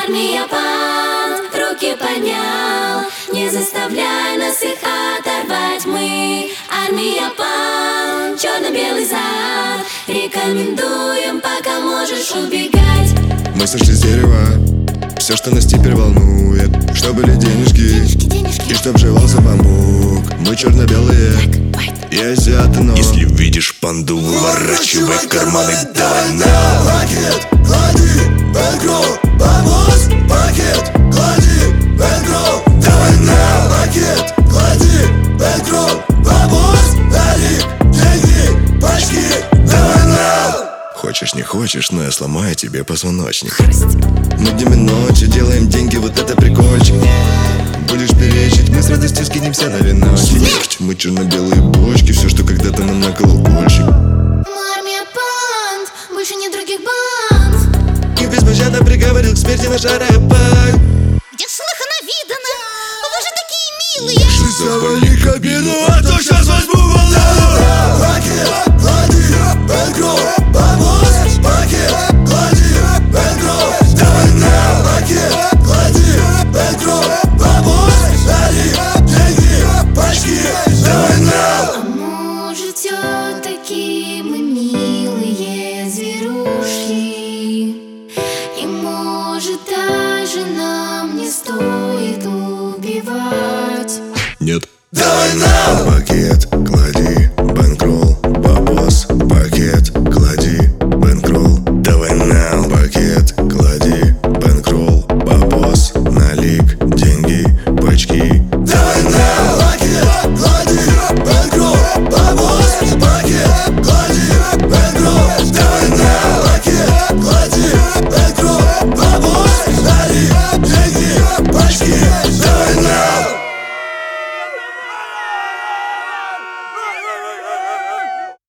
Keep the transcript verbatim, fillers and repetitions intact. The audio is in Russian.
Армия банд, руки поднял, не заставляй нас их оторвать. Мы армия банд, черно-белый зад, рекомендуем, пока можешь убегать. Мы сошли с дерева, все, что нас теперь волнует, что были денежки, Денежки, денежки. и чтоб жевался бамбук. Мы черно-белые и азиаты, но Если видишь панду, выворачивай карманы, давай на пакет, клади, бэнкролл, бабос, пакет, клади, бэнкролл, давай на пакет, клади, бэнкролл, бабос, дали, деньги, пачки, давай на. Хочешь, не хочешь, но я сломаю тебе позвоночник. Мы днем и ночью делаем деньги, вот это прикольчик. Будешь перечить, мы с радостью скинемся на виночек. Мы черно-белые бочки, все, что когда-то нам наколол кольщик. Мы армия банд, больше нет других банд. И беспощадно приговорил к смерти наш аэропорт. Где слыхано видано, вы же такие милые. Завали кабину, а то сейчас возьму волну. Пакет, клади, бэнкролл, бабос, пакет, клади, бэнкролл, давай на пакет, клади, бэнкролл, бабос, дали, деньги, пачки, давай на. А может, все-таки мы милые зверушки, и может, даже нам не стоит убивать. Нет. Давай на пакет.